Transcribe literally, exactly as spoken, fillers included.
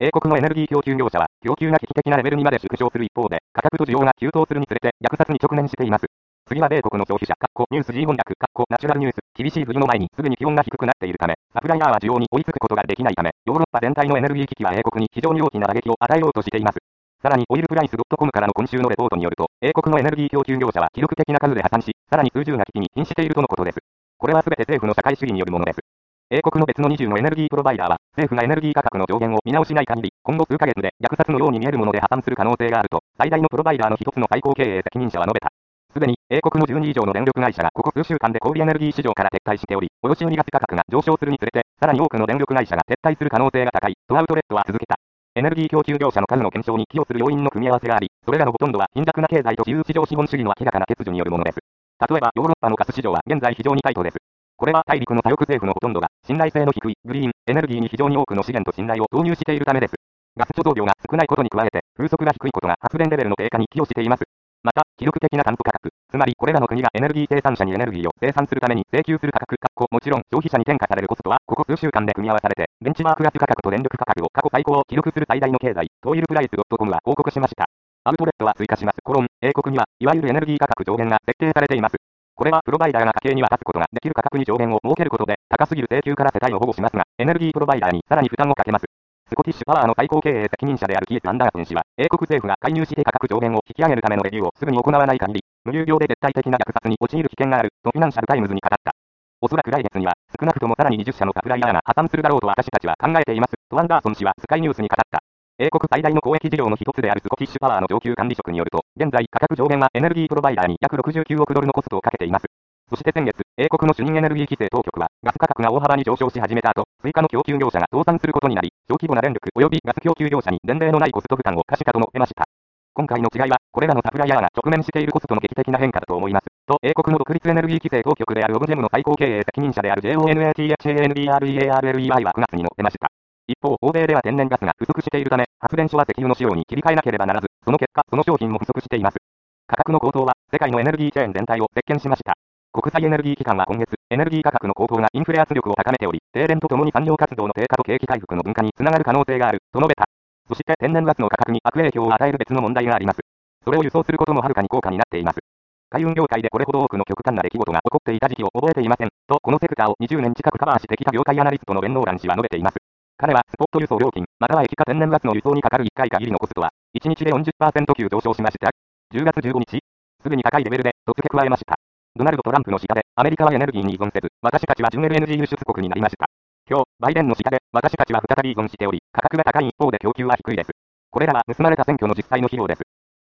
英国のエネルギー供給業者は、供給が危機的なレベルにまで縮小する一方で、価格と需要が急騰するにつれて、虐殺に直面しています。次は米国の消費者、ニュース G 翻訳、ナチュラルニュース、厳しい冬の前にすぐに気温が低くなっているため、サプライヤーは需要に追いつくことができないため、ヨーロッパ全体のエネルギー危機は英国に非常に大きな打撃を与えようとしています。さらに、オイルプライス .com からの今週のレポートによると、英国のエネルギー供給業者は記録的な数で破産し、さらに数十が危機に瀕しているとのことです。これは全て政府の社会主義によるものです。英国の別のにじゅうのエネルギープロバイダーは、政府がエネルギー価格の上限を見直しない限り、今後数ヶ月で虐殺のように見えるもので破産する可能性があると、最大のプロバイダーの一つの最高経営責任者は述べた。すでに、英国のじゅうに以上の電力会社がここ数週間で小売エネルギー市場から撤退しており、卸売ガス価格が上昇するにつれて、さらに多くの電力会社が撤退する可能性が高い、とアウトレットは続けた。エネルギー供給業者の数の減少に寄与する要因の組み合わせがあり、それらのほとんどは貧弱な経済と自由市場資本主義の明らかな欠如によるものです。例えば、ヨーロッパのガス市場は現在非常にタイトです。これは大陸の左翼政府のほとんどが、信頼性の低い、グリーン、エネルギーに非常に多くの資源と信頼を投入しているためです。ガス貯蔵量が少ないことに加えて、風速が低いことが発電レベルの低下に寄与しています。また、記録的な担保価格、つまりこれらの国がエネルギー生産者にエネルギーを生産するために請求する価格、もちろん消費者に転嫁されるコストは、ここ数週間で組み合わされて、ベンチマークガス価格と電力価格を過去最高を記録する最大の経済、オイルプライス .com は報告しました。アウトレットは追加します。コロン、英国には、いわゆるエネルギー価格上限が設定されています。これはプロバイダーが家計に渡すことができる価格に上限を設けることで、高すぎる請求から世帯を保護しますが、エネルギープロバイダーにさらに負担をかけます。スコティッシュパワーの最高経営責任者であるキース・アンダーソン氏は、英国政府が介入して価格上限を引き上げるためのレビューをすぐに行わない限り、無流病で絶対的な虐殺に陥る危険がある、とフィナンシャルタイムズに語った。おそらく来月には、少なくともさらににじゅっしゃのサプライヤーが破産するだろうと私たちは考えています、とアンダーソン氏はスカイニュースに語った。英国最大の交易事業の一つであるスコティッシュパワーの上級管理職によると、現在価格上限はエネルギープロバイダーに約ろくじゅうきゅうおくドルのコストをかけています。そして先月、英国の主任エネルギー規制当局は、ガス価格が大幅に上昇し始めた後、追加の供給業者が倒産することになり、小規模な電力及びガス供給業者に前例のないコスト負担を課したとも述べました。今回の違いは、これらのサプライヤーが直面しているコストの劇的な変化だと思います。と、英国の独立エネルギー規制当局であるオブジェムの最高経営責任者である ジェイオーエヌエーティーエイチエーエヌディーアールイーエーアールエルイーワイ はくがつに述べました。一方、欧米では天然ガスが不足しているため、発電所は石油の使用に切り替えなければならず、その結果、その商品も不足しています。価格の高騰は、世界のエネルギーチェーン全体を席巻しました。国際エネルギー機関は今月、エネルギー価格の高騰がインフレ圧力を高めており、停電とともに産業活動の低下と景気回復の分化につながる可能性がある、と述べた。そして天然ガスの価格に悪影響を与える別の問題があります。それを輸送することもはるかに高価になっています。海運業界でこれほど多くの極端な出来事が起こっていた時期を覚えていません、とこのセクターをにじゅうねん近くカバーしてきた業界アナリストのベン・ノーラン氏は述べています。彼はスポット輸送料金、または液化天然ガスの輸送にかかるいっかい限りのコストは、いちにちで よんじゅっパーセント 級上昇しました。じゅうがつじゅうごにち、すぐに高いレベルで、と付け加えました。ドナルド・トランプの下で、アメリカはエネルギーに依存せず、私たちは純 エルエヌジー 輸出国になりました。今日、バイデンの下で、私たちは再び依存しており、価格が高い一方で供給は低いです。これらは盗まれた選挙の実際の費用です。